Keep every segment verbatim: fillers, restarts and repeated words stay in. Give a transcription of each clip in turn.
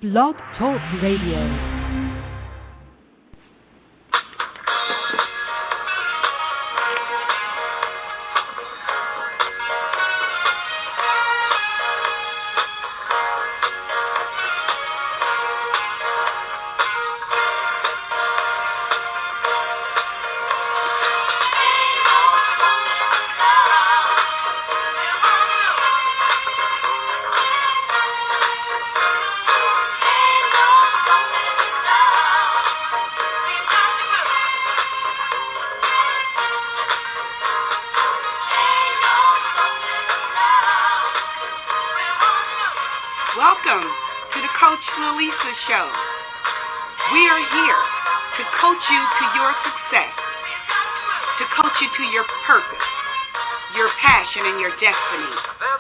Blog Talk Radio. Welcome to the Coach Lalisa Show. We are here to coach you to your success, to coach you to your purpose, your passion, and your destiny.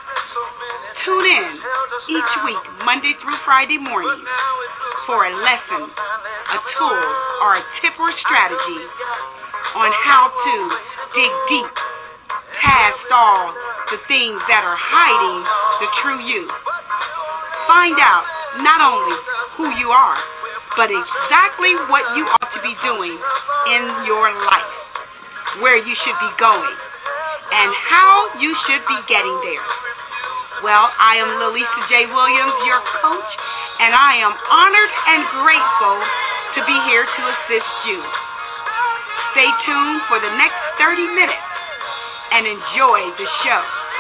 Tune in each week, Monday through Friday morning, for a lesson, a tool, or a tip or strategy on how to dig deep past all the things that are hiding the true you. Find out not only who you are, but exactly what you ought to be doing in your life, where you should be going, and how you should be getting there. Well, I am Lalisa J. Williams, your coach, and I am honored and grateful to be here to assist you. Stay tuned for the next thirty minutes and enjoy the show.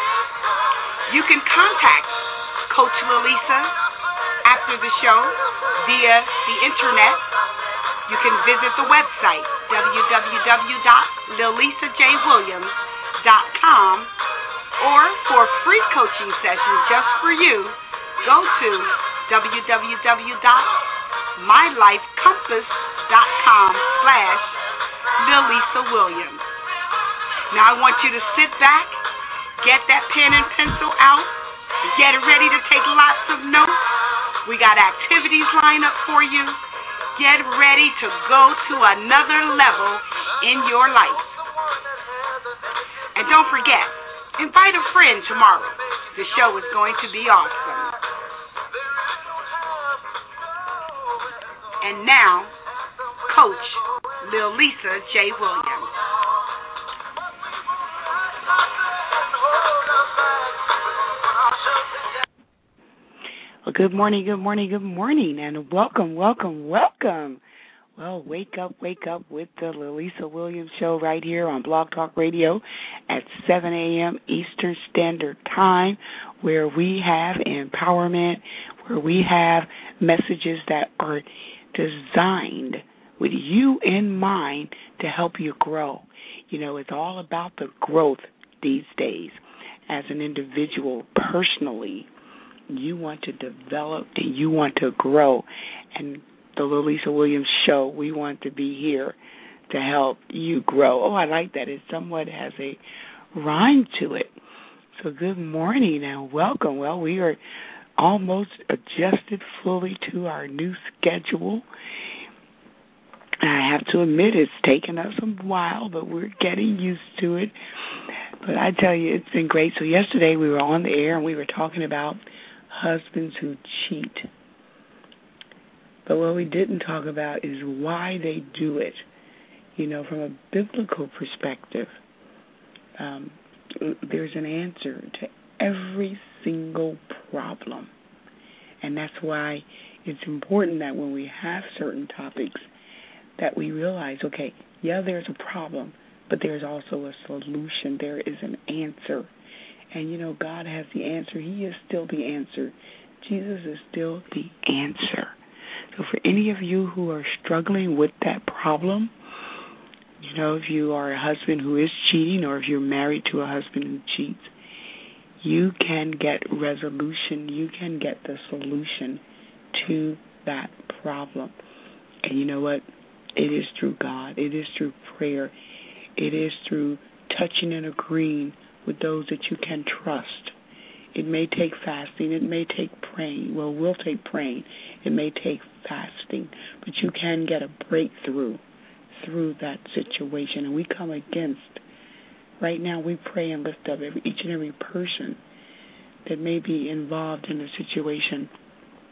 You can contact Coach Lalisa after the show via the internet. You can visit the website w w w dot lalisa j williams dot com, or for free coaching sessions just for you, go to w w w dot my life compass dot com slash lalisa williams. Now I want you to sit back, get that pen and pencil out, get ready to take lots of notes. We got activities lined up for you. Get ready to go to another level in your life. And don't forget, invite a friend tomorrow. The show is going to be awesome. And now, Coach Lalisa J. Williams. Well, good morning, good morning, good morning, and welcome, welcome, welcome. Well, wake up, wake up with the Lalisa Williams Show right here on Blog Talk Radio at seven a.m. Eastern Standard Time, where we have empowerment, where we have messages that are designed with you in mind to help you grow. You know, it's all about the growth these days as an individual personally. You want to develop and you want to grow. And the Lalisa Williams Show, we want to be here to help you grow. Oh, I like that. It somewhat has a rhyme to it. So good morning and welcome. Well, we are almost adjusted fully to our new schedule. I have to admit it's taken us a while, but we're getting used to it. But I tell you, it's been great. So yesterday we were on the air and we were talking about husbands who cheat. But what we didn't talk about is why they do it. You know, from a biblical perspective, um, there's an answer to every single problem. And that's why it's important that when we have certain topics that we realize, okay, yeah, there's a problem, but there's also a solution. There is an answer. And, you know, God has the answer. He is still the answer. Jesus is still the answer. So for any of you who are struggling with that problem, you know, if you are a husband who is cheating or if you're married to a husband who cheats, you can get resolution. You can get the solution to that problem. And you know what? It is through God. It is through prayer. It is through touching and agreeing with those that you can trust. It may take fasting. It may take praying. Well, we'll take praying. It may take fasting. But you can get a breakthrough through that situation. And we come against, right now we pray and lift up every, each and every person that may be involved in a situation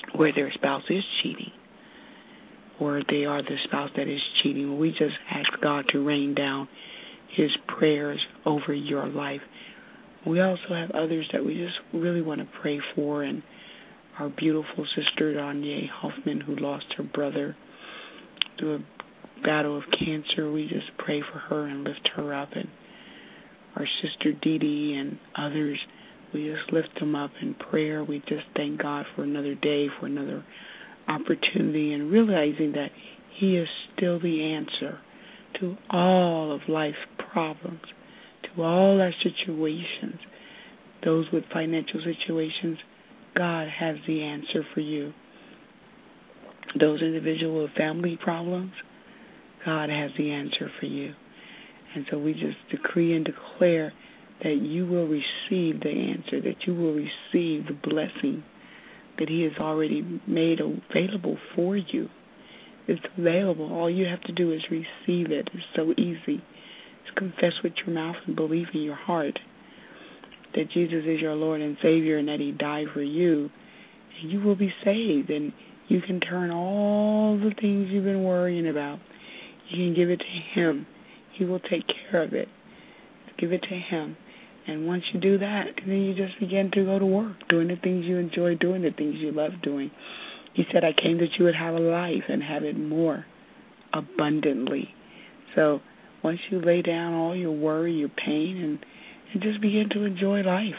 where their spouse is cheating, or they are the spouse that is cheating. We just ask God to rain down His prayers over your life. We also have others that we just really want to pray for, and our beautiful sister Danye Hoffman, who lost her brother through a battle of cancer. We just pray for her and lift her up, and our sister Dee Dee and others, we just lift them up in prayer. We just thank God for another day, for another opportunity, and realizing that He is still the answer to all of life's problems, to all our situations. Those with financial situations, God has the answer for you. Those individual with family problems, God has the answer for you. And so we just decree and declare that you will receive the answer, that you will receive the blessing that He has already made available for you. It's available. All you have to do is receive it. It's so easy. Just confess with your mouth and believe in your heart that Jesus is your Lord and Savior and that He died for you, and you will be saved. And you can turn all the things you've been worrying about, you can give it to Him. He will take care of it. Give it to Him. And once you do that, then you just begin to go to work, doing the things you enjoy doing, the things you love doing. He said, I came that you would have a life and have it more abundantly. So once you lay down all your worry, your pain, and, and just begin to enjoy life.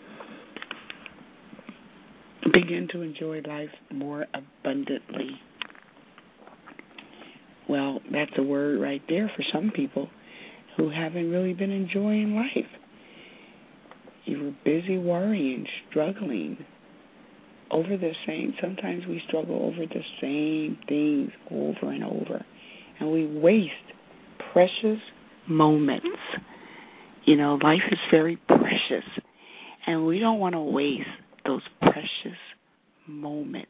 Begin to enjoy life more abundantly. Well, that's a word right there for some people who haven't really been enjoying life. You were busy worrying, struggling over the same. Sometimes we struggle over the same things over and over, and we waste precious moments. You know, life is very precious, and we don't want to waste those precious moments,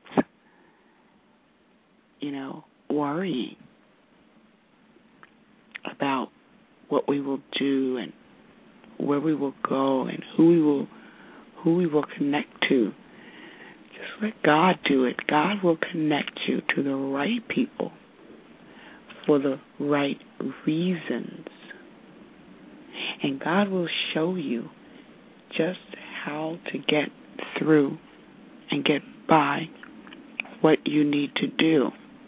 you know, worrying about what we will do and where we will go and who we will who we will connect to. Just let God do it. God will connect you to the right people for the right reasons. And God will show you just how to get through and get by what you need to do.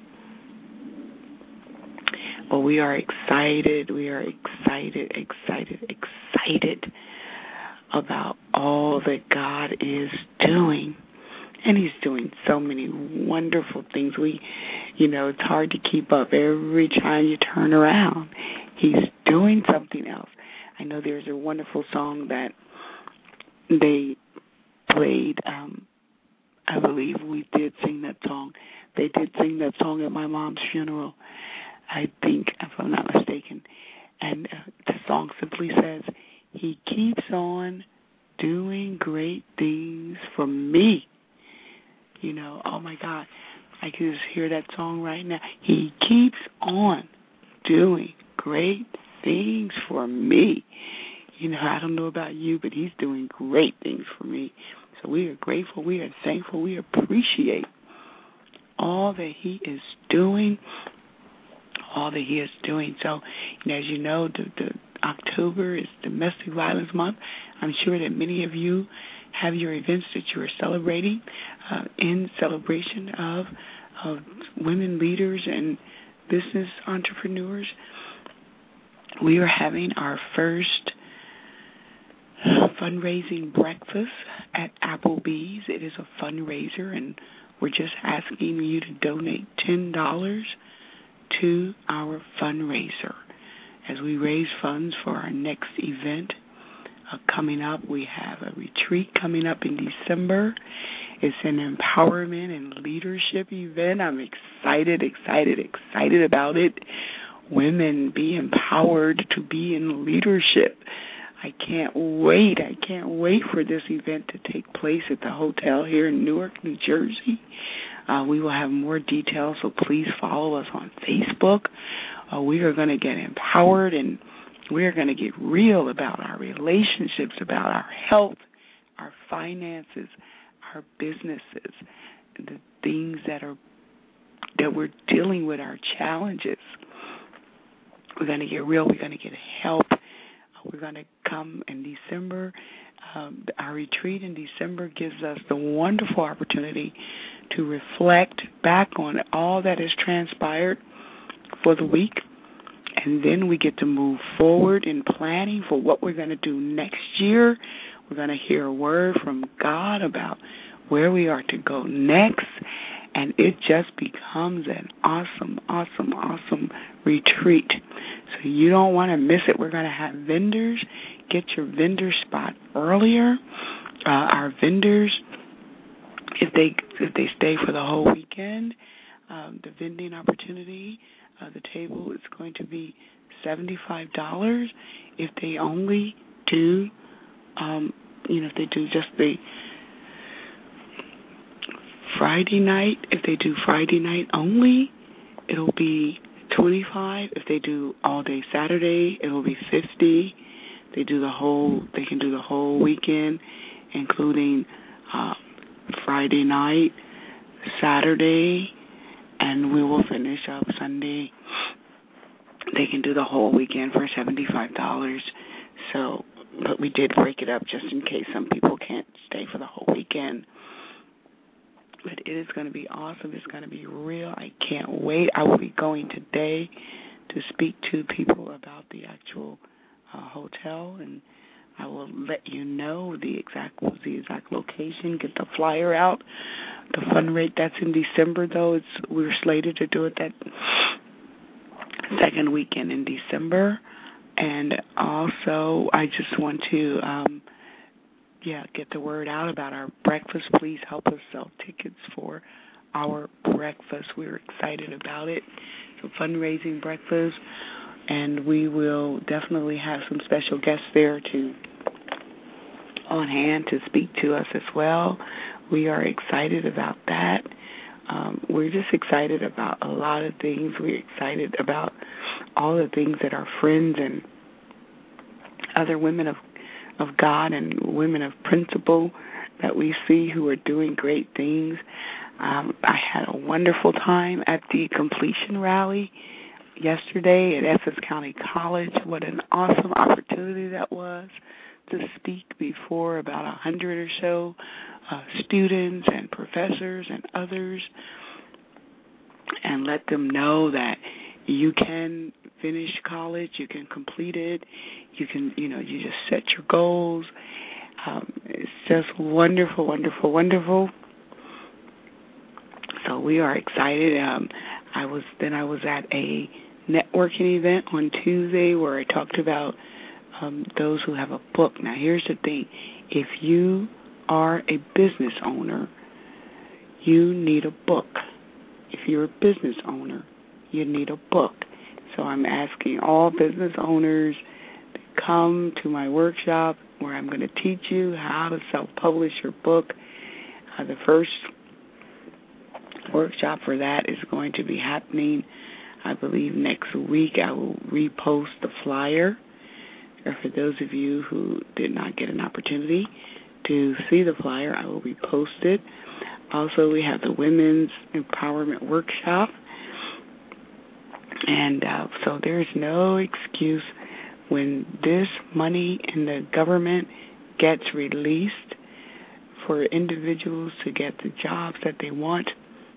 Well, we are excited, we are excited, excited, excited about all that God is doing. And He's doing so many wonderful things. We, you know, it's hard to keep up. Every time you turn around, He's doing something else. I know there's a wonderful song that they played. Um, I believe we did sing that song. They did sing that song at my mom's funeral, I think, if I'm not mistaken. And uh, the song simply says, He keeps on doing great things for me. You know, oh my God, I can just hear that song right now. He keeps on doing great things for me. You know, I don't know about you, but He's doing great things for me. So we are grateful, we are thankful, we appreciate all that He is doing, all that He is doing. So, you know, as you know, the, the October is Domestic Violence Month. I'm sure that many of you have your events that you are celebrating uh, in celebration of, of women leaders and business entrepreneurs. We are having our first fundraising breakfast at Applebee's. It is a fundraiser, and we're just asking you to donate ten dollars to our fundraiser as we raise funds for our next event uh, coming up. We have a retreat coming up in December. It's an empowerment and leadership event. I'm excited, excited, excited about it. Women, be empowered to be in leadership. I can't wait. I can't wait for this event to take place at the hotel here in Newark, New Jersey. Uh, we will have more details, so please follow us on Facebook. Uh, we are going to get empowered, and we are going to get real about our relationships, about our health, our finances, our businesses. the things that are that we're dealing with, our challenges. We're going to get real. We're going to get help. We're going to come in December. Um, our retreat in December gives us the wonderful opportunity to reflect back on all that has transpired for the week, and then we get to move forward in planning for what we're going to do next year. We're going to hear a word from God about where we are to go next, and it just becomes an awesome, awesome, awesome retreat. So you don't want to miss it. We're going to have vendors. Get your vendor spot earlier. Uh, our vendors, if they if they stay for the whole weekend, um, the vending opportunity, uh, the table is going to be seventy-five dollars. If they only do, um, you know, if they do just the Friday night, if they do Friday night only, it'll be twenty-five. If they do all day Saturday, it'll be fifty. They do the whole. They can do the whole weekend, including uh, Friday night, Saturday, and we will finish up Sunday. They can do the whole weekend for seventy-five dollars. So, but we did break it up just in case some people can't stay for the whole weekend. But it is going to be awesome. It's going to be real. I can't wait. I will be going today to speak to people about the actual uh, hotel, and I will let you know the exact the exact location. Get the flyer out. The fun rate that's in December, though. It's we're slated to do it that second weekend in December, and also I just want to. Um, Yeah, get the word out about our breakfast. Please help us sell tickets for our breakfast. We're excited about it. It's a fundraising breakfast, and we will definitely have some special guests there to on hand to speak to us as well. We are excited about that. Um, we're just excited about a lot of things. We're excited about all the things that our friends and other women of of God and women of principle that we see who are doing great things. Um, I had a wonderful time at the completion rally yesterday at Essex County College. What an awesome opportunity that was to speak before about a hundred or so uh, students and professors and others and let them know that you can finish college, you can complete it, you can, you know, you just set your goals. Um, it's just wonderful, wonderful, wonderful. So we are excited. Um, I was then I was at a networking event on Tuesday where I talked about um, those who have a book. Now, here's the thing: if you are a business owner, you need a book. If you're a business owner, you need a book. So I'm asking all business owners to come to my workshop where I'm going to teach you how to self-publish your book. Uh, the first workshop for that is going to be happening, I believe, next week. I will repost the flyer. Or for those of you who did not get an opportunity to see the flyer, I will repost it. Also, we have the Women's Empowerment Workshop. And uh, so there's no excuse when this money in the government gets released for individuals to get the jobs that they want.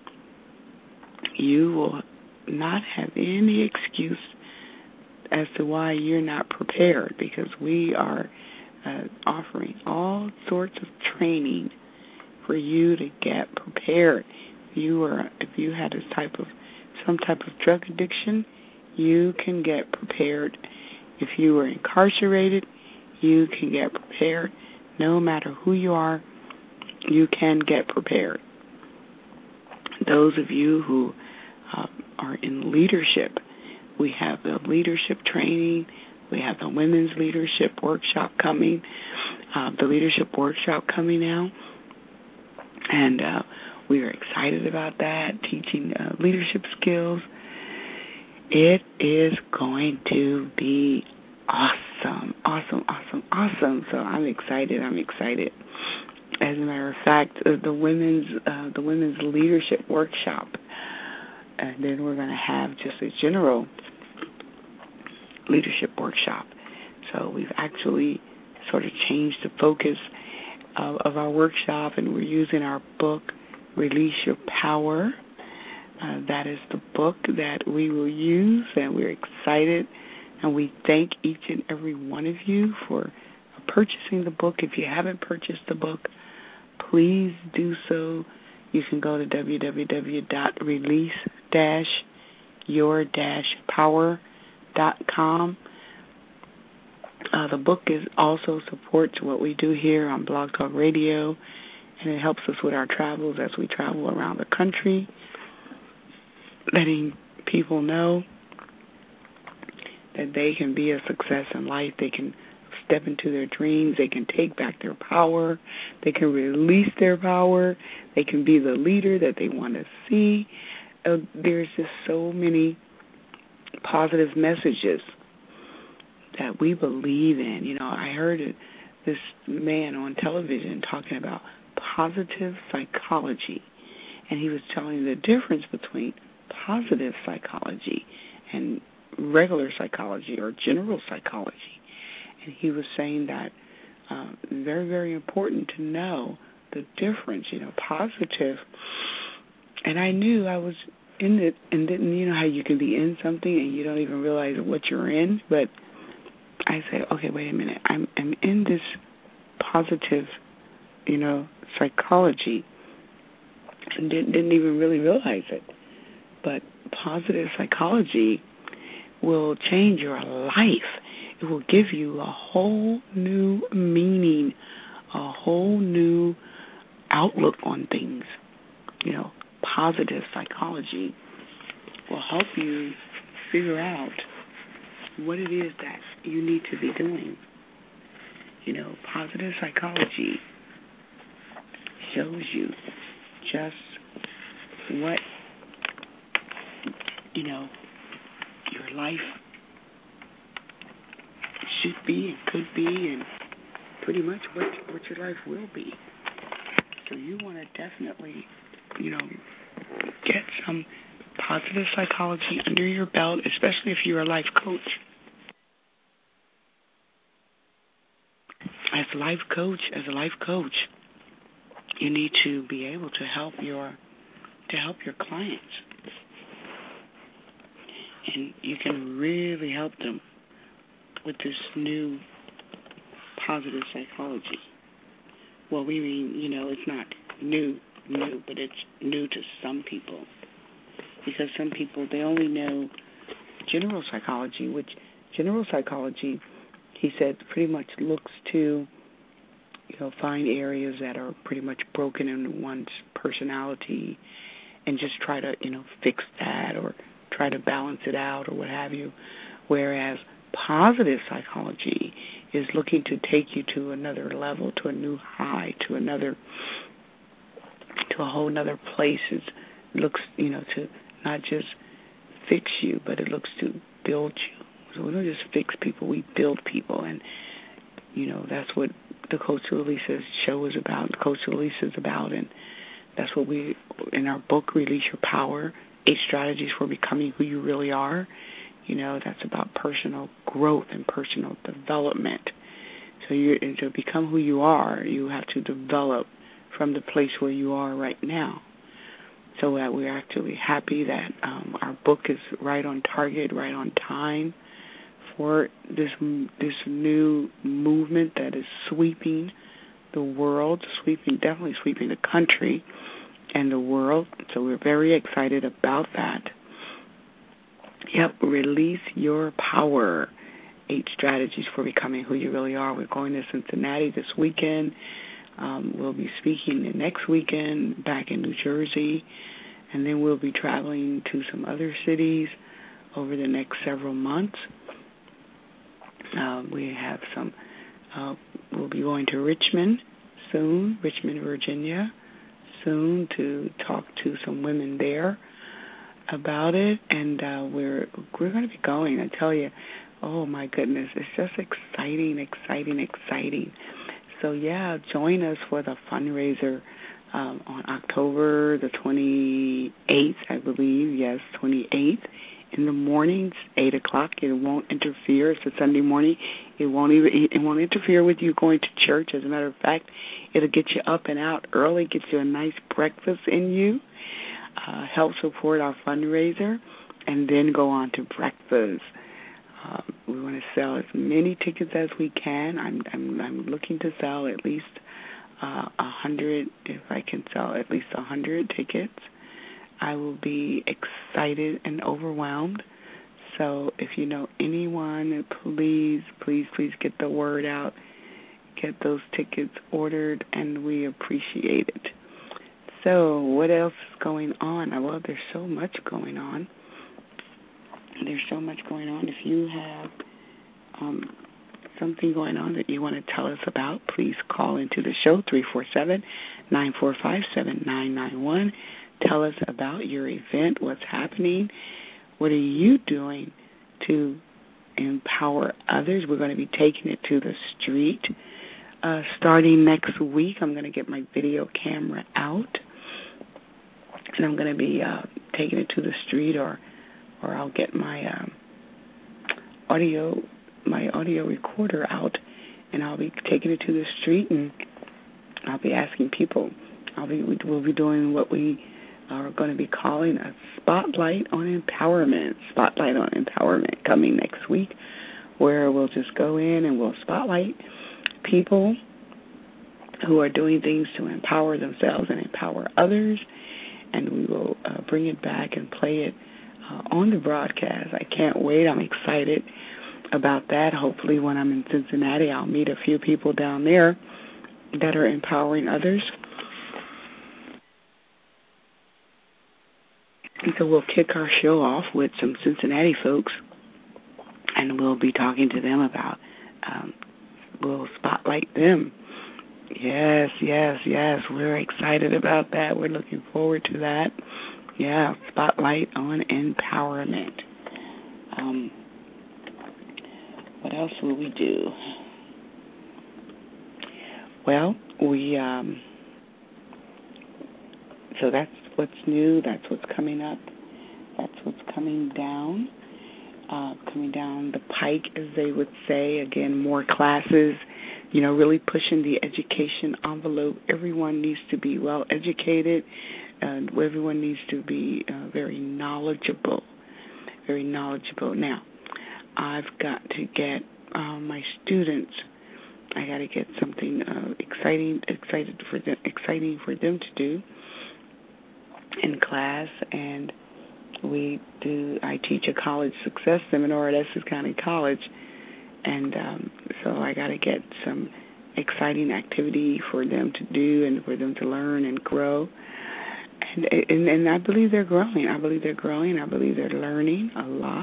You will not have any excuse as to why you're not prepared, because we are uh, offering all sorts of training for you to get prepared. If you are, if you had a type of some type of drug addiction, you can get prepared. If you are incarcerated, you can get prepared. No matter who you are, you can get prepared. Those of you who uh, are in leadership, we have the leadership training. We have the women's leadership workshop coming, uh, the leadership workshop coming now. And uh, we are excited about that, teaching uh, leadership skills. It is going to be awesome, awesome, awesome, awesome. So I'm excited. I'm excited. as a matter of fact, uh, the women's uh, the women's leadership workshop, and then we're going to have just a general leadership workshop. So we've actually sort of changed the focus of, of our workshop, and we're using our book, Release Your Power. Uh, that is the book that we will use, and we're excited, and we thank each and every one of you for purchasing the book. If you haven't purchased the book, please do so. You can go to w w w dot release dash your dash power dot com. Uh, the book is also supports what we do here on Blog Talk Radio, and it helps us with our travels as we travel around the country, letting people know that they can be a success in life. They can step into their dreams. They can take back their power. They can release their power. They can be the leader that they want to see. Uh, there's just so many positive messages that we believe in. You know, I heard it, this man on television talking about positive psychology, and he was telling the difference between positive psychology and regular psychology or general psychology. And he was saying that um, very, very important to know the difference, you know, positive. And I knew I was in it and didn't, you know, how you can be in something and you don't even realize what you're in. But I said, okay, wait a minute. I'm, I'm in this positive, you know, psychology and didn't, didn't even really realize it. But positive psychology will change your life. It will give you a whole new meaning, a whole new outlook on things. You know, positive psychology will help you figure out what it is that you need to be doing. You know, positive psychology shows you just what, you know, your life should be and could be, and pretty much what what your life will be. So you want to definitely, you know, get some positive psychology under your belt, especially if you're a life coach. As a life coach, as a life coach, you need to be able to help your to help your clients, and you can really help them with this new positive psychology. Well, we mean, you know, it's not new, new, but it's new to some people. Because some people, they only know general psychology, which general psychology, he said, pretty much looks to, you know, find areas that are pretty much broken in one's personality and just try to, you know, fix that or try to balance it out or what have you. Whereas positive psychology is looking to take you to another level, to a new high, to another, to a whole another place. It looks, you know, to not just fix you, but it looks to build you. So we don't just fix people, we build people. And, you know, that's what the Coach Elisa's show is about, Coach Elisa is about, and that's what we, in our book, Release Your Power, Eight Strategies for Becoming Who You Really Are. You know, that's about personal growth and personal development. So you, to become who you are, you have to develop from the place where you are right now. So that we're actually happy that um, our book is right on target, right on time for this this new movement that is sweeping the world, sweeping definitely sweeping the country and the world. So we're very excited about that. Yep, Release Your Power, Eight Strategies for Becoming Who You Really Are. We're going to Cincinnati this weekend. Um, we'll be speaking the next weekend back in New Jersey, and then we'll be traveling to some other cities over the next several months. Uh, we have some, uh, we'll be going to Richmond soon, Richmond, Virginia, soon to talk to some women there about it, and uh, we're we're going to be going. I tell you, oh my goodness, it's just exciting, exciting, exciting. so, yeah, join us for the fundraiser um, on October the twenty-eighth, I believe. Yes, twenty-eighth. In the mornings, eight o'clock. It won't interfere. It's a Sunday morning. It won't even. It won't interfere with you going to church. As a matter of fact, it'll get you up and out early, get you a nice breakfast in you, uh, help support our fundraiser, and then go on to breakfast. Um, we want to sell as many tickets as we can. I'm I'm, I'm looking to sell at least a uh, hundred. If I can sell at least a hundred tickets, I will be excited and overwhelmed. So if you know anyone, please, please, please get the word out. Get those tickets ordered, and we appreciate it. So what else is going on? Well, there's so much going on. There's so much going on. If you have um, something going on that you want to tell us about, please call into the show, three four seven, nine four five, seven nine nine one. Tell us about your event, what's happening, what are you doing to empower others. We're going to be taking it to the street. Uh, starting next week, I'm going to get my video camera out, and I'm going to be uh, taking it to the street, or or I'll get my um, audio my audio recorder out, and I'll be taking it to the street, and I'll be asking people. I'll be we'll be doing what we are going to be calling a Spotlight on Empowerment. Spotlight on Empowerment coming next week, where we'll just go in and we'll spotlight people who are doing things to empower themselves and empower others, and we will uh, bring it back and play it uh, on the broadcast. I can't wait. I'm excited about that. Hopefully when I'm in Cincinnati, I'll meet a few people down there that are empowering others. And so we'll kick our show off with some Cincinnati folks, and we'll be talking to them about, um, we'll spotlight them. Yes, yes, yes. We're excited about that. We're looking forward to that. Yeah, Spotlight on Empowerment. Um, what else will we do? Well, we, um, so that's what's new. That's what's coming up. That's what's coming down. Uh, coming down the pike, as they would say. Again, more classes, you know, really pushing the education envelope. Everyone needs to be well educated, and everyone needs to be uh, very knowledgeable, very knowledgeable. Now, I've got to get uh, my students, I got to get something uh, exciting, excited for them, exciting for them to do in class, and we do. I teach a college success seminar at Essex County College, and um, so I got to get some exciting activity for them to do and for them to learn and grow. And, and and I believe they're growing. I believe they're growing. I believe they're learning a lot.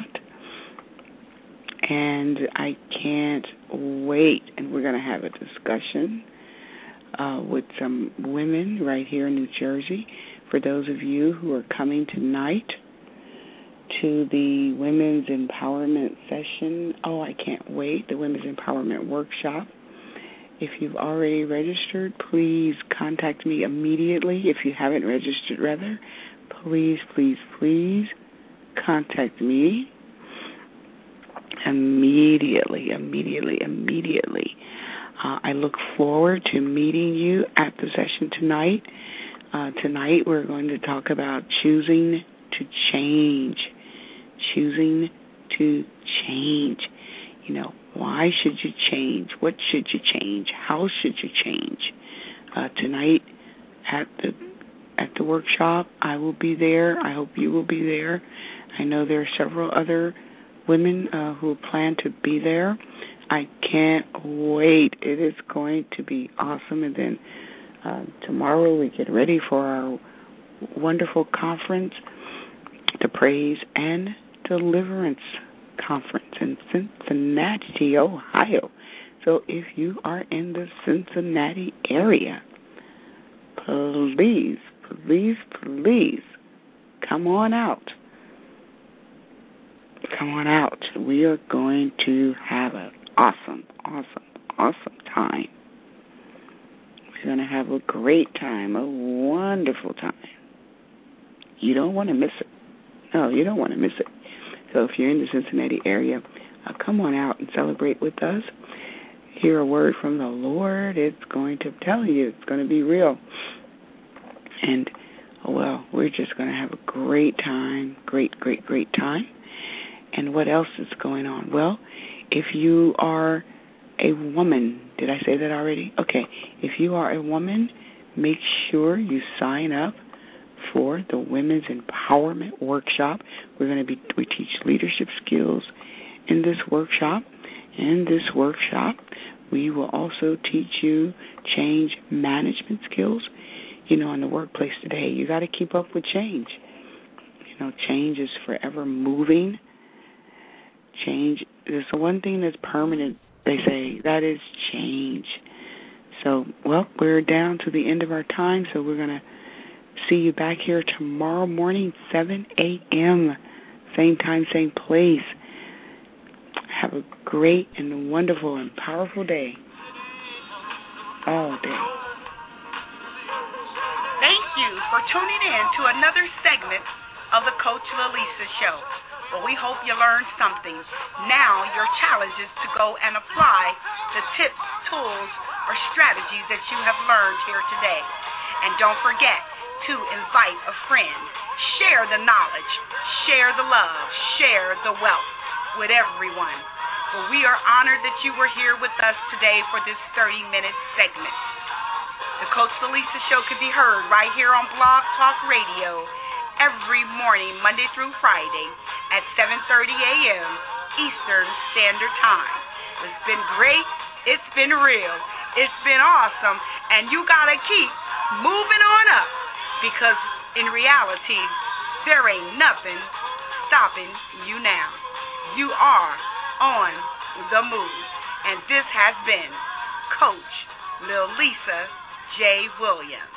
And I can't wait. And we're going to have a discussion uh, with some women right here in New Jersey. For those of you who are coming tonight to the Women's Empowerment session, oh, I can't wait, the Women's Empowerment Workshop. If you've already registered, please contact me immediately. If you haven't registered, rather, please, please, please contact me immediately, immediately, immediately. Uh, I look forward to meeting you at the session tonight. Uh, tonight we're going to talk about choosing to change. Choosing to change. You know, why should you change? What should you change? How should you change? Uh, tonight at the at the workshop, I will be there. I hope you will be there. I know there are several other women uh, who plan to be there. I can't wait. It is going to be awesome. And then uh, tomorrow we get ready for our wonderful conference, the Praise and Deliverance Conference in Cincinnati, Ohio. So if you are in the Cincinnati area, please, please, please come on out. Come on out. We are going to have an awesome, awesome, awesome time. We're going to have a great time, a wonderful time. You don't want to miss it. No, you don't want to miss it. So if you're in the Cincinnati area, uh, come on out and celebrate with us. Hear a word from the Lord. It's going to tell you. It's going to be real. And, well, we're just going to have a great time, great, great, great time. And what else is going on? Well, if you are a woman, did I say that already? Okay. If you are a woman, make sure you sign up for the Women's Empowerment Workshop. We're going to be, we teach leadership skills in this workshop. In this workshop, we will also teach you change management skills. You know, in the workplace today, you got to keep up with change. You know, change is forever moving. Change is the one thing that's permanent, they say, that is change. So, well, we're down to the end of our time, so we're going to see you back here tomorrow morning, seven a.m., same time, same place. Have a great and wonderful and powerful day. All day. Thank you for tuning in to another segment of the Coach Lalisa Show. Well, we hope you learned something. Now your challenge is to go and apply the tips, tools, or strategies that you have learned here today. And don't forget to invite a friend. Share the knowledge. Share the love. Share the wealth with everyone. Well, we are honored that you were here with us today for this thirty-minute segment. The Coach Lalisa Show can be heard right here on Blog Talk Radio every morning, Monday through Friday at seven thirty a.m. Eastern Standard Time. It's been great. It's been real. It's been awesome. And you got to keep moving on up because in reality, there ain't nothing stopping you now. You are on the move. And this has been Coach Lalisa J. Williams.